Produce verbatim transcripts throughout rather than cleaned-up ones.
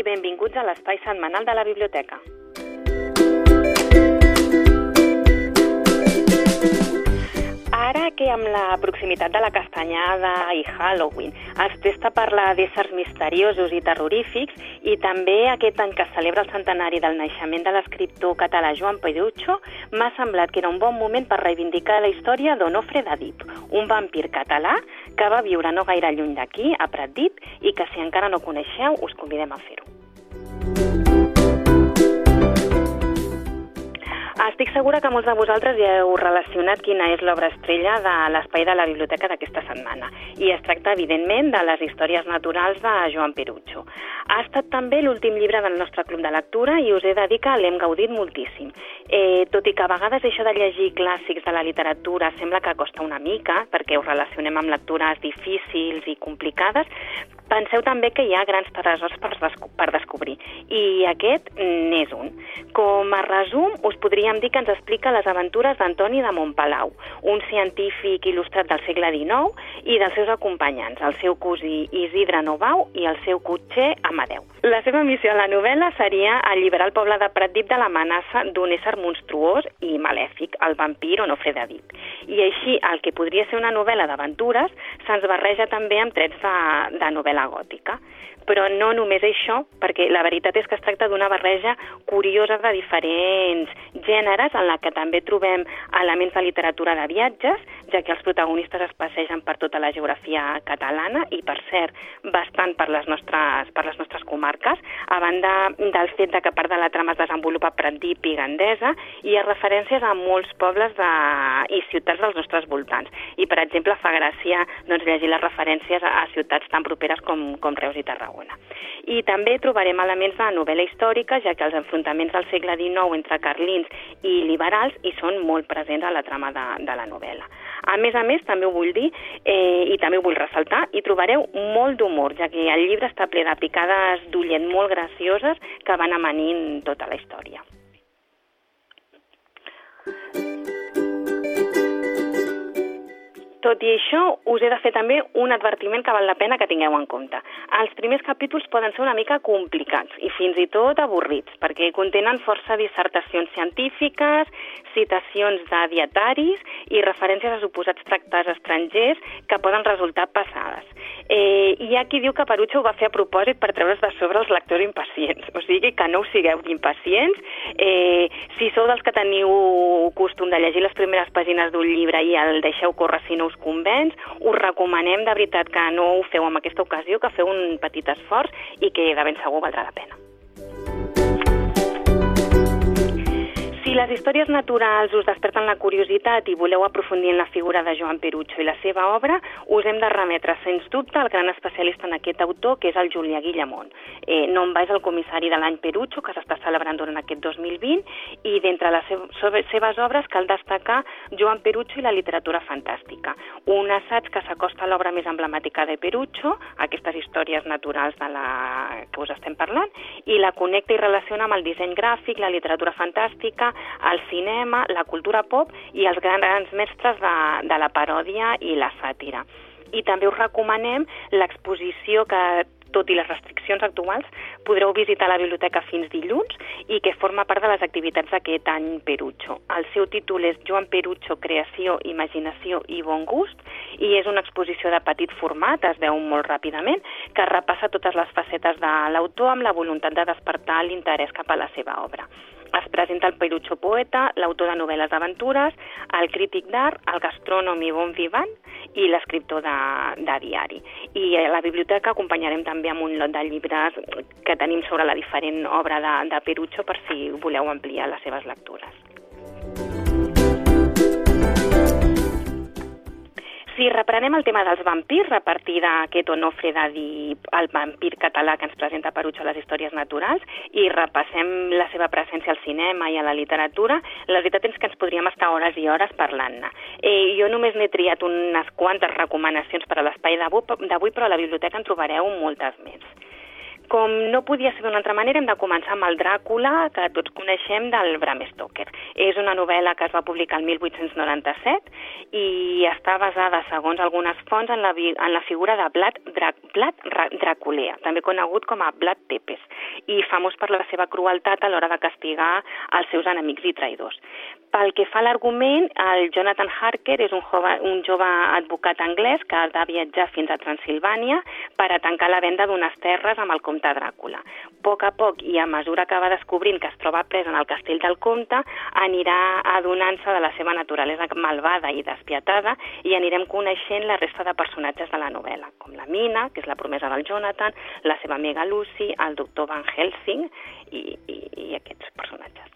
i benvinguts a l'espai setmanal de la biblioteca. Ara que amb la proximitat de la castanyada i Halloween es presta a parlar d'éssers misteriosos i terrorífics, i també aquest any que es celebra el centenari del naixement de l'escriptor català Joan Perucho, m'ha semblat que era un bon moment per reivindicar la història d'Onofre d'Adip, un vampir català que va viure no gaire lluny d'aquí, a Pratdip, i que si encara no coneixeu us convidem a fer-ho. Estic segura que molts de vosaltres ja heu relacionat quina és l'obra estrella de l'espai de la biblioteca d'aquesta setmana, i es tracta, evidentment, de les històries naturals de Joan Perucho. Ha estat també l'últim llibre del nostre club de lectura i us he de dir que l'hem gaudit moltíssim. Eh, tot i que a vegades això de llegir clàssics de la literatura sembla que costa una mica, perquè ho relacionem amb lectures difícils i complicades, penseu també que hi ha grans tresors per, desco per descobrir, i aquest n'és un. Com a resum, us podríem dir que ens explica les aventures d'Antoni de Montpalau, un científic il·lustrat del segle dinou, i dels seus acompanyants, el seu cosí Isidre Novau i el seu cotxer Amadeu. La seva missió a la novel·la seria alliberar el poble de Pratdip de l'amenaça d'un ésser monstruós i malèfic, el vampir Onofre d'Adip. I així, el que podria ser una novel·la d'aventures se'ns barreja també amb trets de, de novel·la gòtica. Però no només això, perquè la veritat és que es tracta d'una barreja curiosa de diferents gèneres en la que també trobem elements de literatura de viatges, ja que els protagonistes es passegen per tota la geografia catalana i, per cert, bastant per les nostres, per les nostres comarques, a banda del fet de que part de la trama es desenvolupa a Pratdip i Gandesa, i hi ha referències a molts pobles de... i ciutats dels nostres voltants. I, per exemple, fa gràcia doncs, llegir les referències a ciutats tan properes com, com Reus i Tarragona. I també trobarem elements de novel·la històrica, ja que els enfrontaments del segle dinou entre carlins i liberals hi són molt presents a la trama de, de la novel·la. A més a més, també ho vull dir, eh, i també ho vull ressaltar, hi trobareu molt d'humor, ja que el llibre està ple de picades d'ullet molt gracioses que van amanint tota la història. Tot i això, us he de fer també un advertiment que val la pena que tingueu en compte. Els primers capítols poden ser una mica complicats i fins i tot avorrits, perquè contenen força dissertacions científiques, citacions de dietaris i referències a suposats tractats estrangers que poden resultar passades. Eh, hi ha qui diu que Perucho ho va fer a propòsit per treure's de sobre els lectors impacients, o sigui que no us sigueu impacients. Eh, si sou dels que teniu costum de llegir les primeres pàgines d'un llibre i el deixeu córrer si no us convenç, us recomanem de veritat que no ho feu en aquesta ocasió, que feu un petit esforç i que de ben segur valdrà la pena. Si les històries naturals us desperten la curiositat i voleu aprofundir en la figura de Joan Perucho i la seva obra, us hem de remetre, sens dubte, al gran especialista en aquest autor, que és el Julià Guillamont. Eh, no en va és el comissari de l'any Perucho, que s'està celebrant durant aquest dos mil vint, i d'entre les seves obres cal destacar Joan Perucho i la literatura fantàstica, un assaig que s'acosta a l'obra més emblemàtica de Perucho, aquestes històries naturals de la que us estem parlant, i la connecta i relaciona amb el disseny gràfic, la literatura fantàstica, el cinema, la cultura pop i els grans mestres de, de la paròdia i la sàtira. I també us recomanem l'exposició que, tot i les restriccions actuals, podreu visitar la biblioteca fins dilluns i que forma part de les activitats d'aquest any Perucho. El seu títol és Joan Perucho, creació, imaginació i bon gust, i és una exposició de petit format, es veu molt ràpidament, que repassa totes les facetes de l'autor amb la voluntat de despertar l'interès cap a la seva obra. Es presenta el Perucho poeta, l'autor de novel·les d'aventures, el crític d'art, el gastrònom i bon vivant i l'escriptor de, de diari. I a la biblioteca acompanyarem també amb un lot de llibres que tenim sobre la diferent obra de, de Perucho per si voleu ampliar les seves lectures. Si reprenem el tema dels vampirs a partir d'aquest Onofre d'Adip, el vampir català que ens presenta Perucho a les històries naturals, i repassem la seva presència al cinema i a la literatura, la veritat és que ens podríem estar hores i hores parlant-ne. Eh, jo només n'he triat unes quantes recomanacions per a l'espai d'avui, però a la biblioteca en trobareu moltes més. com no podia ser d'una altra manera, hem de començar amb el Dràcula, que tots coneixem, del Bram Stoker. És una novel·la que es va publicar el mil vuit-cents noranta-set i està basada, segons algunes fonts, en la, en la figura de Vlad, Dra, Vlad Draculea, també conegut com a Vlad Tepes, i famós per la seva crueltat a l'hora de castigar els seus enemics i traïdors. Pel que fa a l'argument, el Jonathan Harker és un jove, un jove advocat anglès que ha de viatjar fins a Transilvània per a tancar la venda d'unes terres amb el comte Dràcula. A poc a poc, i a mesura que va descobrint que es troba pres en el castell del comte, anirà adonant-se de la seva naturalesa malvada i despietada i anirem coneixent la resta de personatges de la novel·la, com la Mina, que és la promesa del Jonathan, la seva amiga Lucy, el doctor Van Helsing i, i, i aquests personatges.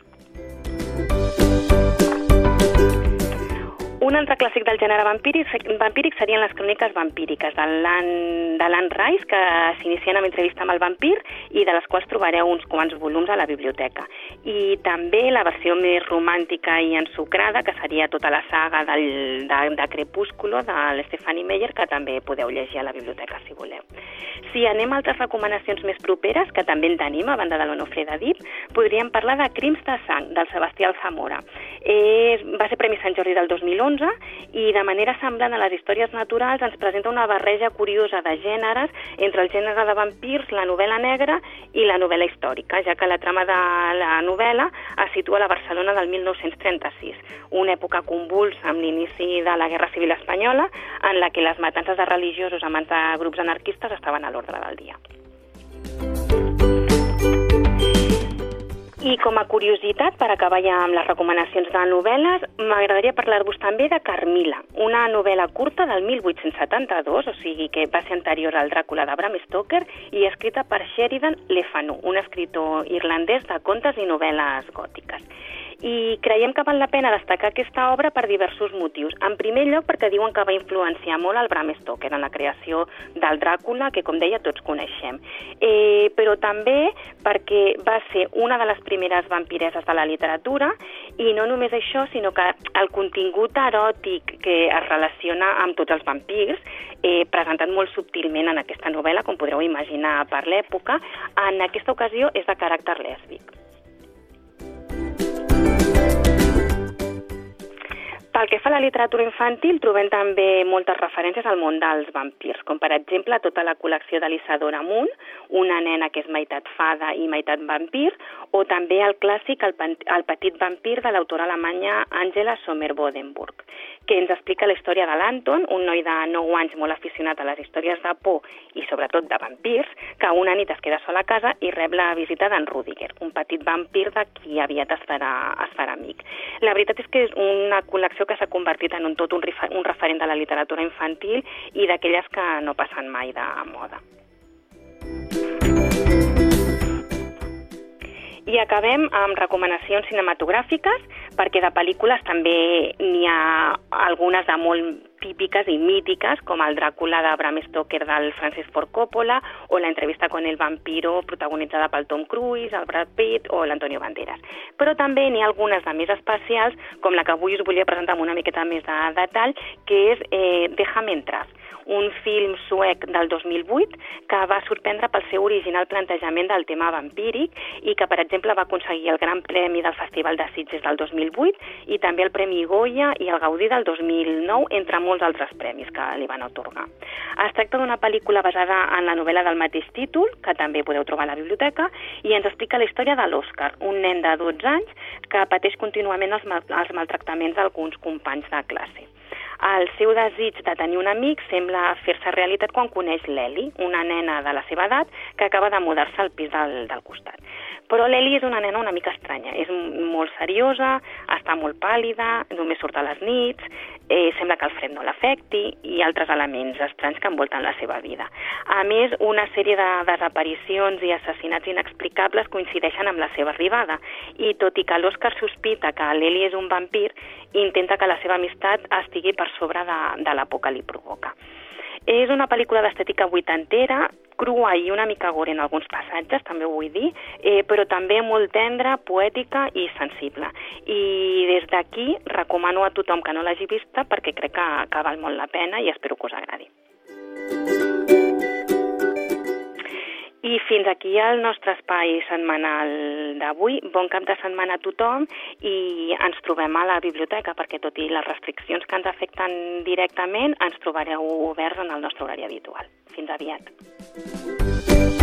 Un altre clàssic del gènere vampíric, vampíric serien les cròniques vampíriques de l'Anne Rice, que s'inicien amb entrevista amb el vampir i de les quals trobareu uns quants volums a la biblioteca. I també la versió més romàntica i ensucrada, que seria tota la saga del, de, de Crepúsculo, de l'Stephanie Meyer, que també podeu llegir a la biblioteca si voleu. Si anem a altres recomanacions més properes, que també en tenim, a banda de l'Onofre de Dip, podríem parlar de Crims de sang, del Sebastià Alzamora. És, va ser Premi Sant Jordi del dos mil onze i de manera semblant a les històries naturals ens presenta una barreja curiosa de gèneres entre el gènere de vampirs, la novel·la negra i la novel·la històrica, ja que la trama de la novel·la es situa a la Barcelona del mil nou-cents trenta-sis, una època convulsa amb l'inici de la Guerra Civil Espanyola, en la que les matances de religiosos a mans de grups anarquistes estaven a l'ordre del dia. I com a curiositat, per acabar ja amb les recomanacions de novel·les, m'agradaria parlar-vos també de Carmilla, una novel·la curta del mil vuit-cents setanta-dos, o sigui que va ser anterior al Dràcula de Bram Stoker, i escrita per Sheridan Le Fanu, un escriptor irlandès de contes i novel·les gòtiques. I creiem que val la pena destacar aquesta obra per diversos motius. En primer lloc, perquè diuen que va influenciar molt el Bram Stoker en la creació del Dràcula, que, com deia, tots coneixem. Eh, però també perquè va ser una de les primeres vampireses de la literatura, i no només això, sinó que el contingut eròtic que es relaciona amb tots els vampirs, eh, presentat molt subtilment en aquesta novel·la, com podreu imaginar per l'època, en aquesta ocasió és de caràcter lèsbic. Pel que fa a la literatura infantil, trobem també moltes referències al món dels vampirs, com per exemple tota la col·lecció de l'Isadora Munn, una nena que és meitat fada i meitat vampir, o també el clàssic El, el petit vampir de l'autora alemanya Angela Sommer-Bodenburg, que ens explica la història de l'Anton, un noi de nou anys molt aficionat a les històries de por i sobretot de vampirs, que una nit es queda sol a casa i rep la visita d'en Rudiger, un petit vampir de qui aviat es farà, es farà amic. La veritat és que és una col·lecció que s'ha convertit en un tot un, un referent de la literatura infantil i d'aquelles que no passen mai de moda. I acabem amb recomanacions cinematogràfiques, perquè de pel·lícules també n'hi ha algunes de molt típiques i mítiques, com el Dràcula de Bram Stoker del Francis Ford Coppola, o la entrevista con el vampiro protagonitzada pel Tom Cruise, el Brad Pitt o l'Antonio Banderas. Però també n'hi ha algunes de més especials, com la que avui us volia presentar amb una miqueta més de detall, que és eh, Déjame entrar, un film suec del dos mil vuit que va sorprendre pel seu original plantejament del tema vampíric i que, per exemple, va aconseguir el Gran Premi del Festival de Sitges del dos mil vuit i també el Premi Goya i el Gaudí del dos mil nou, entre molts altres premis que li van atorgar. Es tracta d'una pel·lícula basada en la novel·la del mateix títol, que també podeu trobar a la biblioteca, i ens explica la història de l'Òscar, un nen de dotze anys que pateix contínuament els, mal els maltractaments d'alguns companys de classe. El seu desig de tenir un amic sembla fer-se realitat quan coneix l'Eli, una nena de la seva edat que acaba de mudar-se al pis del, del costat. Però l'Eli és una nena una mica estranya, és molt seriosa, està molt pàl·lida, només surt a les nits, eh, sembla que el fred no l'afecti i altres elements estranys que envolten la seva vida. A més, una sèrie de desaparicions i assassinats inexplicables coincideixen amb la seva arribada i tot i que l'Òscar sospita que l'Eli és un vampir, intenta que la seva amistat estigui per sobre de, de la por que li provoca. És una pel·lícula d'estètica vuitantera, crua i una mica gore en alguns passatges, també ho vull dir, eh, però també molt tendra, poètica i sensible. I des d'aquí recomano a tothom que no l'hagi vista perquè crec que, que val molt la pena i espero que us agradi. I fins aquí el nostre espai setmanal d'avui. Bon cap de setmana a tothom i ens trobem a la biblioteca perquè tot i les restriccions que ens afecten directament ens trobareu oberts en el nostre horari habitual. Fins aviat.